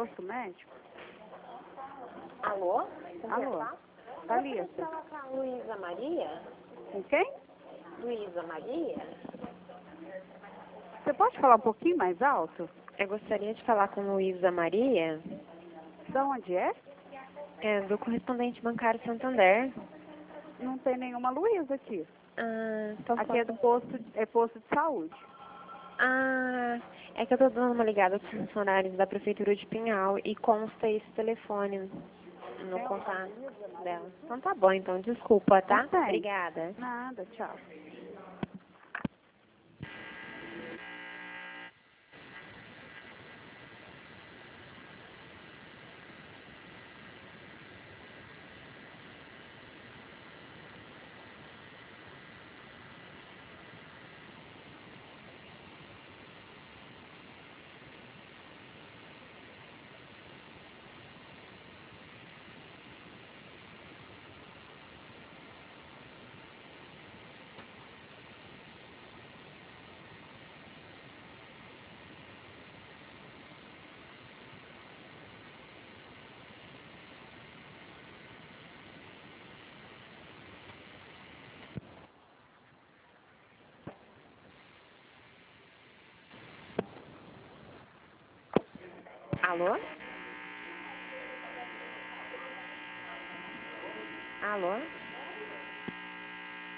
posto médico? Alô? Alô? Thalita. Posso falar com a Luísa Maria? Com quem? Luísa Maria? Você pode falar um pouquinho mais alto? Eu gostaria de falar com Luísa Maria, De onde é? do correspondente bancário Santander. Não tem nenhuma Luísa aqui. Então Aqui é do posto, posto de saúde. É que eu tô dando uma ligada aos funcionários da Prefeitura de Pinhal e consta esse telefone no contato dela. Então tá bom, então desculpa, tá? Não tem. Obrigada. Nada, tchau. Alô? Alô?